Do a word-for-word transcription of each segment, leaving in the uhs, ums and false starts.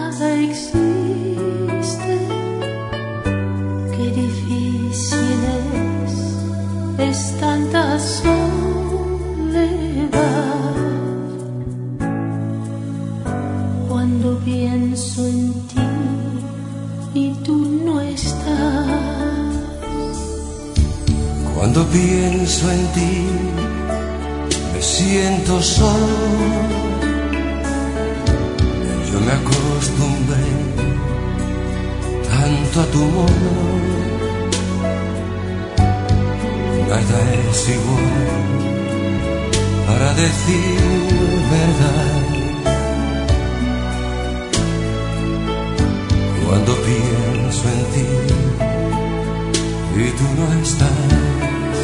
nada existe. Qué difícil es, es tanta soledad. Cuando pienso en ti y tú no estás. Cuando pienso en ti me siento solo. Yo me acostumbré tanto a tu modo. Nada es igual, para decir verdad. Cuando pienso en ti y tú no estás,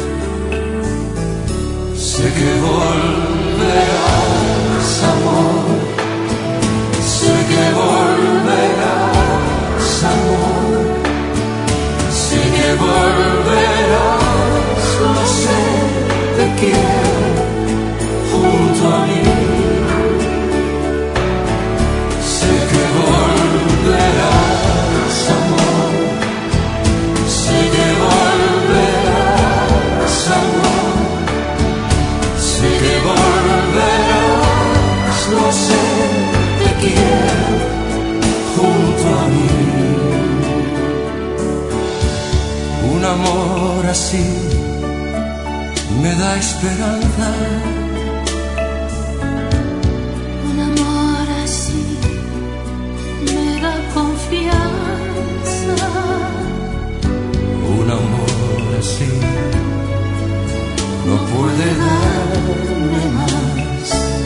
sé que volverás, amor. Sé que volverás, amor. Sé que volverás, lo sé, te quiero junto a mí. Sé que volverás, amor. Sé que volverás, amor. Sé que volverás, lo sé, te quiero junto a mí. Un amor así me da esperanza. Un amor así me da confianza. Un amor así no puede darme más.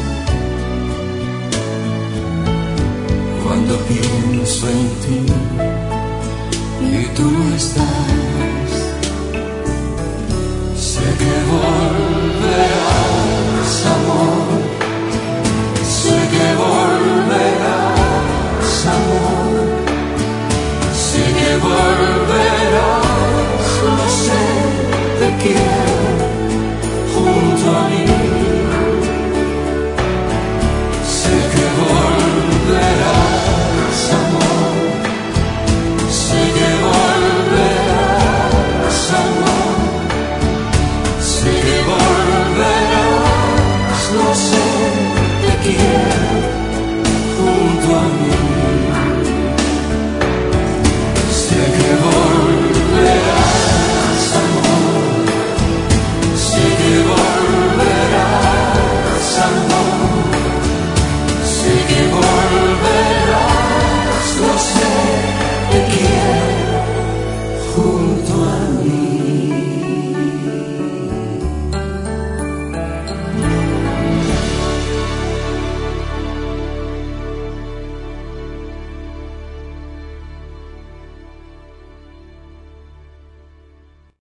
Cuando pienso en ti y tú no estás, sé que volverás, amor.